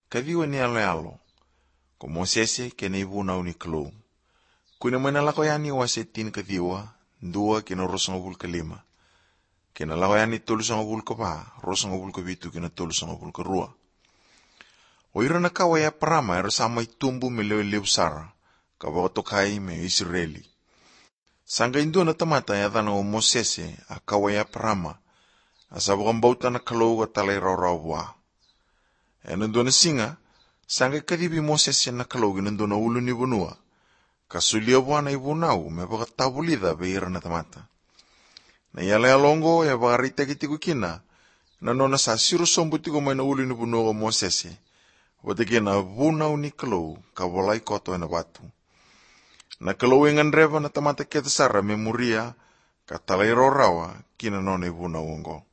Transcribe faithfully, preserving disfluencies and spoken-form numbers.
kaviwa ni alo alo, ko Mosese kena ibuna uni kalou. Kuna mena lako yani wasetin kaviwa, ndua kena rosonga bul kalima. Kena lako yani tolu songa bul kapa, rosonga bul kavitu kena tolu songa bul karua. Oira na kawa ya parama era sama itumbu meleo leusara, kawa tokai me Israeli. Sanga indua na tamata ya dhana o Mosese a kawa ya parama, asabukan bauta na kalou ga talai raurawa. E nando na singa, sanga kadibi Mosese na kalou ga nando na ulu ni bunua, kasulia buana ibunau me baka tabulida beira na tamata. Na yala ya longo ya baka rita kitiku kina, na nona sa siru sombutiko may na ulu ni bunua o Mosese, watake na bunau ni kalou ka walai koto na batu. Na kalou ingan reva na tamata keta sara memoria ka talai raurawa kina nona ibunau ongo.